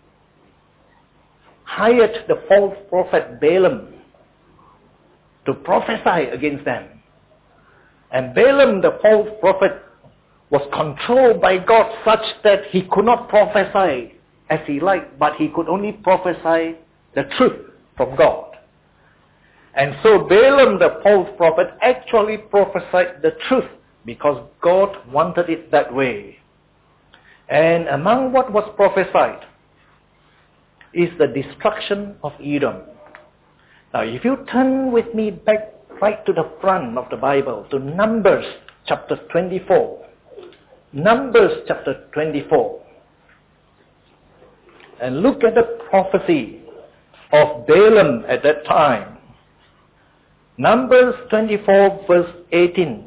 hired the false prophet Balaam to prophesy against them. And Balaam, the false prophet, was controlled by God such that he could not prophesy as he liked, but he could only prophesy the truth from God. And so Balaam, the false prophet, actually prophesied the truth because God wanted it that way. And among what was prophesied is the destruction of Edom. Now if you turn with me back right to the front of the Bible, to Numbers chapter 24. Numbers chapter 24. And look at the prophecy of Balaam at that time. Numbers 24 verse 18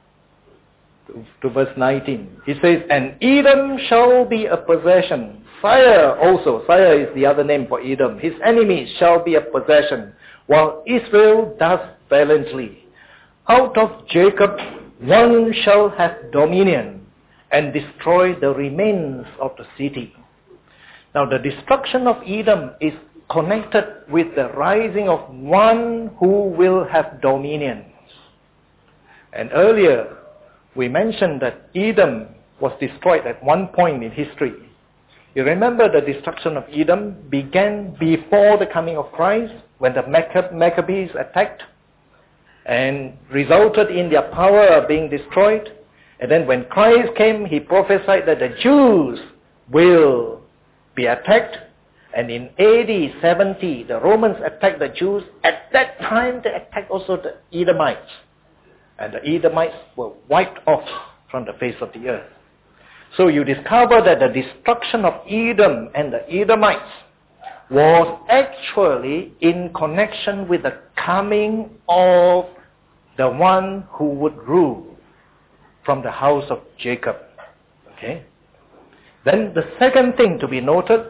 to verse 19. It says, "And Edom shall be a possession. Tyre also," Tyre is the other name for Edom, "his enemies shall be a possession, while Israel does valiantly. Out of Jacob one shall have dominion, and destroy the remains of the city." Now the destruction of Edom is connected with the rising of one who will have dominion. And earlier we mentioned that Edom was destroyed at one point in history. You remember the destruction of Edom began before the coming of Christ, when the Maccabees attacked and resulted in their power being destroyed. And then when Christ came, he prophesied that the Jews will be attacked. And in AD 70, the Romans attacked the Jews. At that time, they attacked also the Edomites. And the Edomites were wiped off from the face of the earth. So you discover that the destruction of Edom and the Edomites was actually in connection with the coming of the one who would rule from the house of Jacob. Okay? Then the second thing to be noted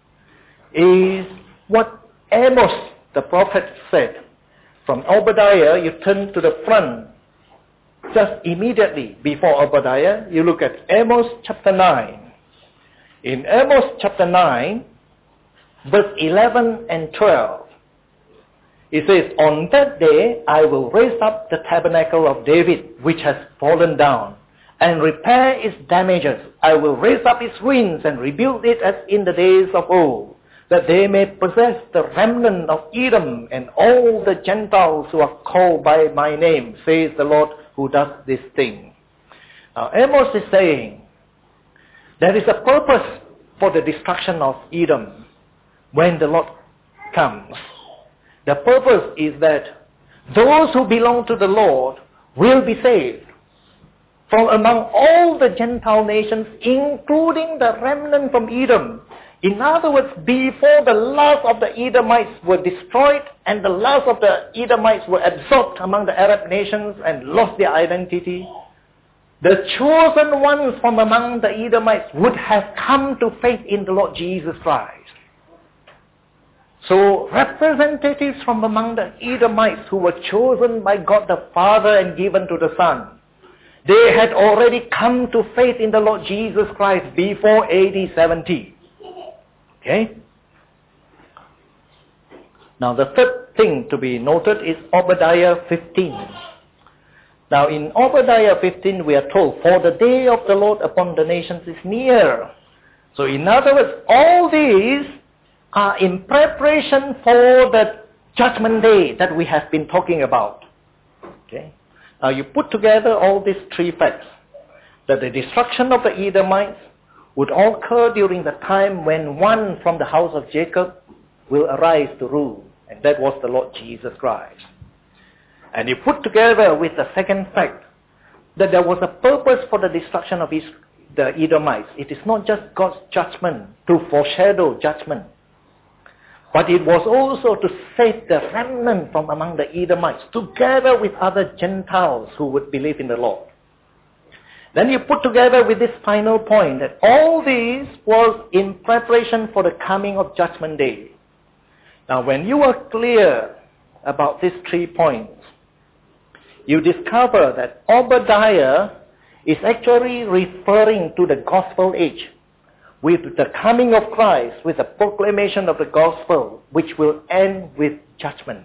is what Amos the prophet said. From Obadiah, you turn to the front. Just immediately before Obadiah, you look at Amos chapter 9. In Amos chapter 9, verse 11 and 12, it says, "On that day I will raise up the tabernacle of David, which has fallen down, and repair its damages. I will raise up its ruins and rebuild it as in the days of old, that they may possess the remnant of Edom and all the Gentiles who are called by my name, says the Lord who does this thing." Now Amos is saying, there is a purpose for the destruction of Edom when the Lord comes. The purpose is that those who belong to the Lord will be saved from among all the Gentile nations, including the remnant from Edom. In other words, before the last of the Edomites were destroyed and the last of the Edomites were absorbed among the Arab nations and lost their identity, the chosen ones from among the Edomites would have come to faith in the Lord Jesus Christ. So representatives from among the Edomites who were chosen by God the Father and given to the Son, they had already come to faith in the Lord Jesus Christ before AD 70. Okay? Now the third thing to be noted is Obadiah 15. Now in Obadiah 15 we are told, for the day of the Lord upon the nations is near. So in other words, all these are in preparation for the judgment day that we have been talking about. Okay? Now you put together all these three facts, that the destruction of the Edomites would occur during the time when one from the house of Jacob will arise to rule, and that was the Lord Jesus Christ. And you put together with the second fact, that there was a purpose for the destruction of the Edomites. It is not just God's judgment to foreshadow judgment, but it was also to save the remnant from among the Edomites, together with other Gentiles who would believe in the Lord. Then you put together with this final point that all this was in preparation for the coming of Judgment Day. Now when you are clear about these 3 points, you discover that Obadiah is actually referring to the gospel age, with the coming of Christ, with the proclamation of the gospel, which will end with judgment.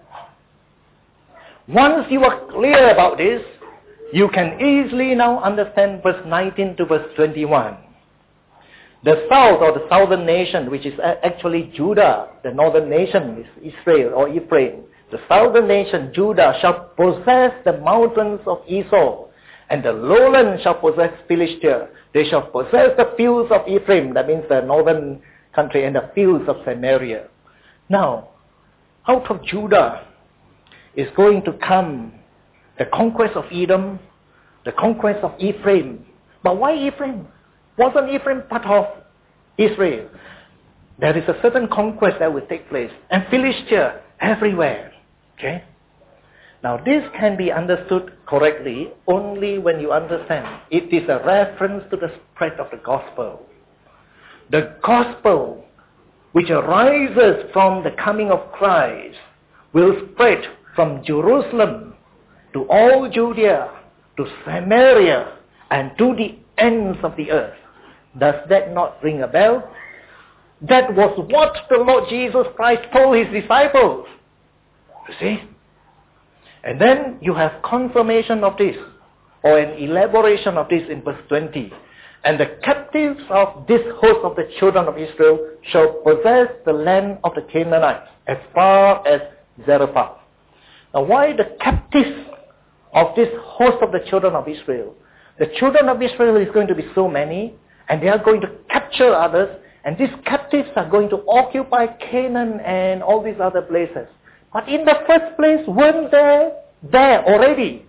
Once you are clear about this, you can easily now understand verse 19 to verse 21. The south, or the southern nation, which is actually Judah, the northern nation is Israel or Ephraim. The southern nation, Judah, shall possess the mountains of Esau, and the lowland shall possess Philistia. They shall possess the fields of Ephraim, that means the northern country, and the fields of Samaria. Now, out of Judah is going to come the conquest of Edom, the conquest of Ephraim. But why Ephraim? Wasn't Ephraim part of Israel? There is a certain conquest that will take place. And Philistia everywhere. Okay? Now this can be understood correctly only when you understand it is a reference to the spread of the gospel. The gospel which arises from the coming of Christ will spread from Jerusalem to all Judea, to Samaria, and to the ends of the earth. Does that not ring a bell? That was what the Lord Jesus Christ told his disciples. You see? And then you have confirmation of this, or an elaboration of this in verse 20. And the captives of this host of the children of Israel shall possess the land of the Canaanites as far as Zarephath. Now why the captives of this host of the children of Israel? The children of Israel is going to be so many, and they are going to capture others, and these captives are going to occupy Canaan and all these other places. But in the first place, weren't they there already?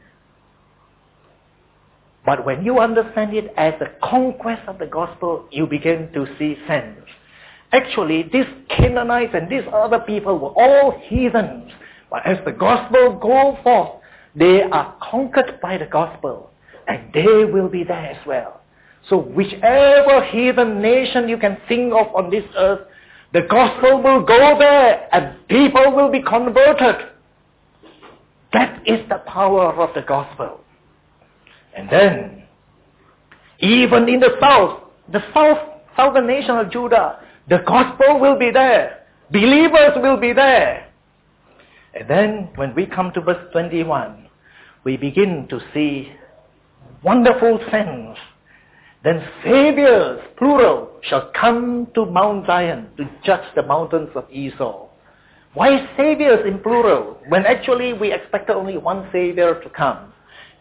But when you understand it as the conquest of the gospel, you begin to see sense. Actually, these Canaanites and these other people were all heathens. But as the gospel goes forth, they are conquered by the gospel, and they will be there as well. So whichever heathen nation you can think of on this earth, the gospel will go there and people will be converted. That is the power of the gospel. And then, even in the southern nation of Judah, the gospel will be there. Believers will be there. And then, when we come to verse 21, we begin to see wonderful sense. Then saviors, plural, shall come to Mount Zion to judge the mountains of Esau. Why saviors in plural, when actually we expected only one savior to come?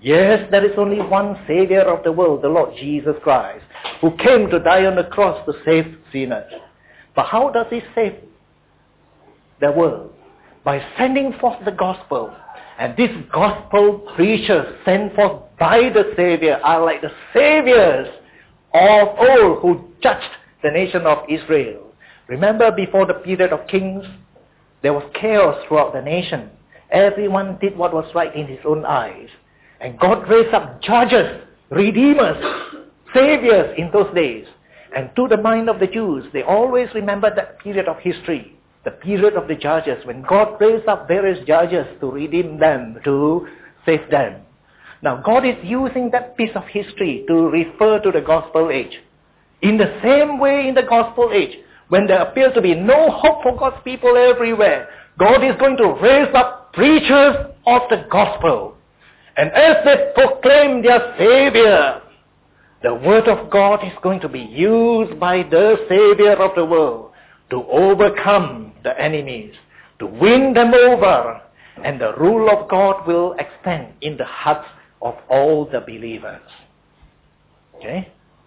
Yes, there is only one Savior of the world, the Lord Jesus Christ, who came to die on the cross to save sinners. But how does he save the world? By sending forth the gospel. And these gospel preachers sent forth by the Savior are like the saviors of old who judged the nation of Israel. Remember, before the period of kings, there was chaos throughout the nation. Everyone did what was right in his own eyes. And God raised up judges, redeemers, saviors in those days. And to the mind of the Jews, they always remember that period of history, the period of the judges, when God raised up various judges to redeem them, to save them. Now, God is using that piece of history to refer to the gospel age. In the same way, in the gospel age, when there appears to be no hope for God's people everywhere, God is going to raise up preachers of the gospel. And as they proclaim their Savior, the word of God is going to be used by the Savior of the world to overcome the enemies, to win them over, and the rule of God will extend in the hearts of all the believers. Okay?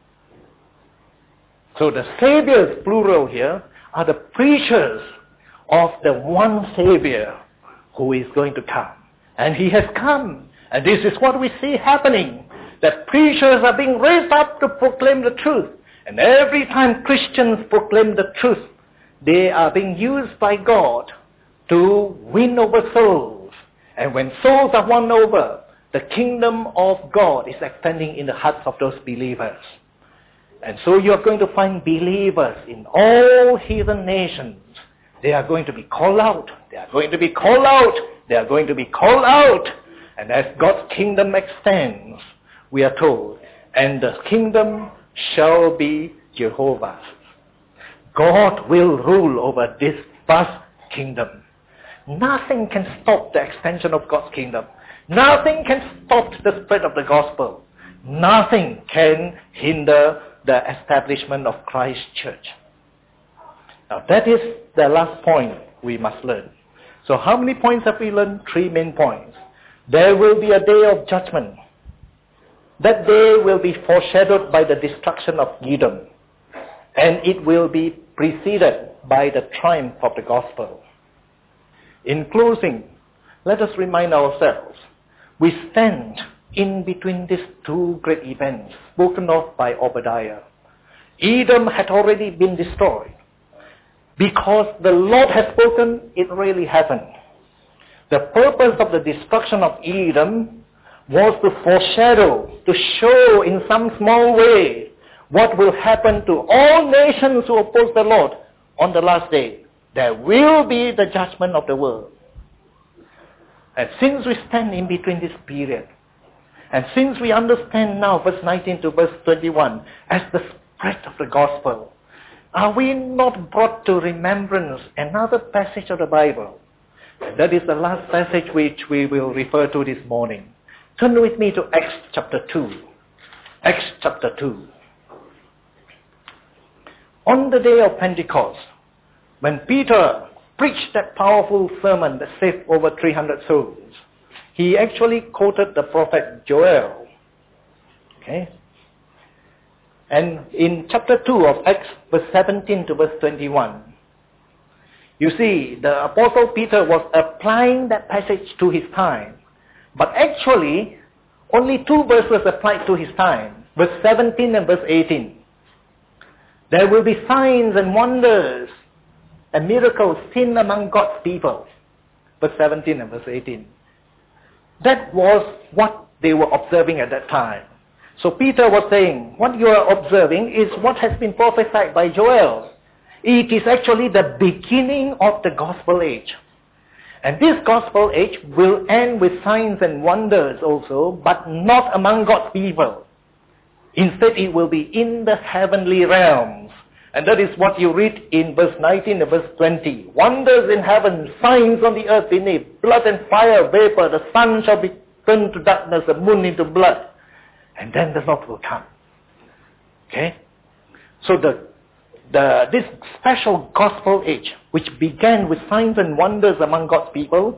So the Saviors, plural here, are the preachers of the one Savior who is going to come. And he has come. And this is what we see happening. That preachers are being raised up to proclaim the truth. And every time Christians proclaim the truth, they are being used by God to win over souls. And when souls are won over, the kingdom of God is extending in the hearts of those believers. And so you are going to find believers in all heathen nations. They are going to be called out. They are going to be called out. They are going to be called out. And as God's kingdom extends, we are told, and the kingdom shall be Jehovah's. God will rule over this vast kingdom. Nothing can stop the extension of God's kingdom. Nothing can stop the spread of the gospel. Nothing can hinder the establishment of Christ's church. Now that is the last point we must learn. So how many points have we learned? 3 main points. There will be a day of judgment. That day will be foreshadowed by the destruction of Edom. And it will be preceded by the triumph of the gospel. In closing, let us remind ourselves, we stand in between these two great events spoken of by Obadiah. Edom had already been destroyed. Because the Lord has spoken, it really happened. The purpose of the destruction of Edom was to foreshadow, to show in some small way what will happen to all nations who oppose the Lord on the last day. There will be the judgment of the world. And since we stand in between this period, and since we understand now verse 19 to verse 21 as the spread of the gospel, are we not brought to remembrance another passage of the Bible? And that is the last passage which we will refer to this morning. Turn with me to Acts chapter 2. Acts chapter 2. On the day of Pentecost, when Peter preached that powerful sermon that saved over 300 souls, he actually quoted the prophet Joel. Okay? And in chapter 2 of Acts, verse 17 to verse 21, you see, the Apostle Peter was applying that passage to his time. But actually, only 2 verses applied to his time, verse 17 and verse 18. There will be signs and wonders and miracles seen among God's people, verse 17 and verse 18. That was what they were observing at that time. So Peter was saying, what you are observing is what has been prophesied by Joel. It is actually the beginning of the gospel age. And this gospel age will end with signs and wonders also, but not among God's people. Instead, it will be in the heavenly realms. And that is what you read in verse 19 and verse 20. Wonders in heaven, signs on the earth beneath, blood and fire, vapor, the sun shall be turned to darkness, the moon into blood. And then the Lord will come. Okay? So this special gospel age, which began with signs and wonders among God's people,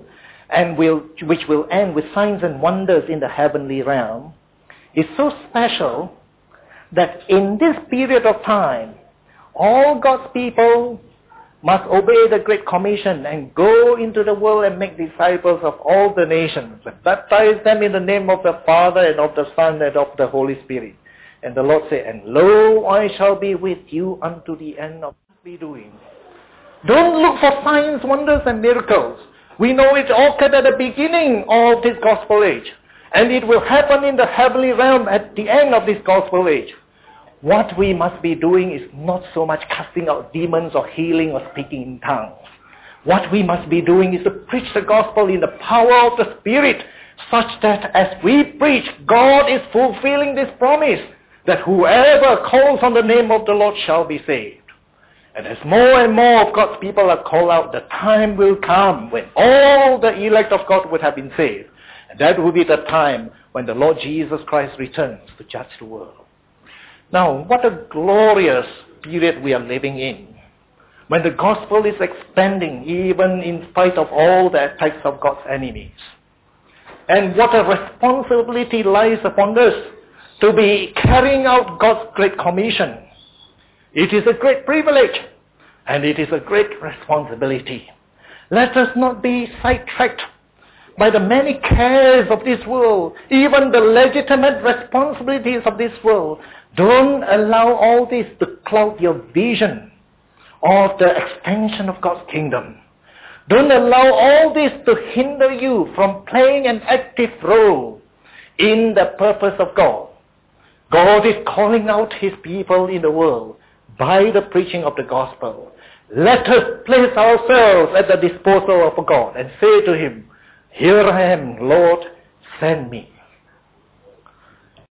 and which will end with signs and wonders in the heavenly realm, is so special that in this period of time, all God's people must obey the Great Commission and go into the world and make disciples of all the nations, and baptize them in the name of the Father and of the Son and of the Holy Spirit. And the Lord said, and lo, I shall be with you unto the end of the doing. Don't look for signs, wonders, and miracles. We know it occurred at the beginning of this gospel age, and it will happen in the heavenly realm at the end of this gospel age. What we must be doing is not so much casting out demons or healing or speaking in tongues. What we must be doing is to preach the gospel in the power of the Spirit, such that as we preach, God is fulfilling this promise that whoever calls on the name of the Lord shall be saved. And as more and more of God's people are called out, the time will come when all the elect of God would have been saved. And that will be the time when the Lord Jesus Christ returns to judge the world. Now, what a glorious period we are living in, when the gospel is expanding even in spite of all the attacks of God's enemies. And what a responsibility lies upon us to be carrying out God's great commission. It is a great privilege, and it is a great responsibility. Let us not be sidetracked by the many cares of this world, even the legitimate responsibilities of this world. Don't allow all this to cloud your vision of the extension of God's kingdom. Don't allow all this to hinder you from playing an active role in the purpose of God. God is calling out His people in the world by the preaching of the gospel. Let us place ourselves at the disposal of God and say to Him, here I am, Lord, send me.